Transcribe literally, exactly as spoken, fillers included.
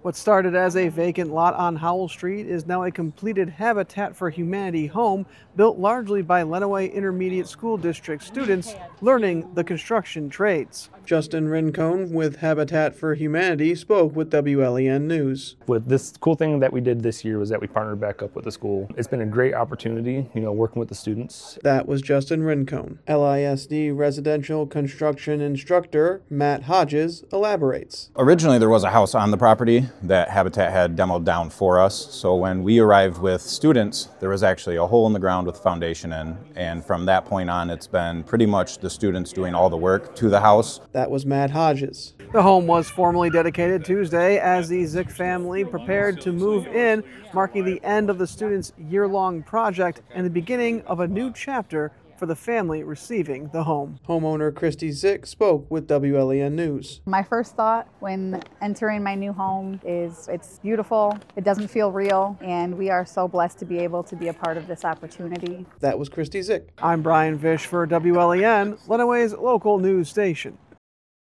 What started as a vacant lot on Howell Street is now a completed Habitat for Humanity home built largely by Lenawee Intermediate School District students learning the construction trades. Justin Rincon with Habitat for Humanity spoke with W L E N News. With this cool thing that we did this year was that we partnered back up with the school. It's been a great opportunity, you know, working with the students. That was Justin Rincon. L I S D residential construction instructor Matt Hodges elaborates. Originally there was a house on the property that Habitat had demoed down for us. So when we arrived with students, there was actually a hole in the ground with foundation in. And from that point on, it's been pretty much the students doing all the work to the house. That was Matt Hodges. The home was formally dedicated Tuesday as the Zick family prepared to move in, marking the end of the students' year-long project and the beginning of a new chapter for the family receiving the home. Homeowner Christy Zick spoke with W L E N News. My first thought when entering my new home is it's beautiful, it doesn't feel real, and we are so blessed to be able to be a part of this opportunity. That was Christy Zick. I'm Brian Fish for W L E N, Lenawee's local news station.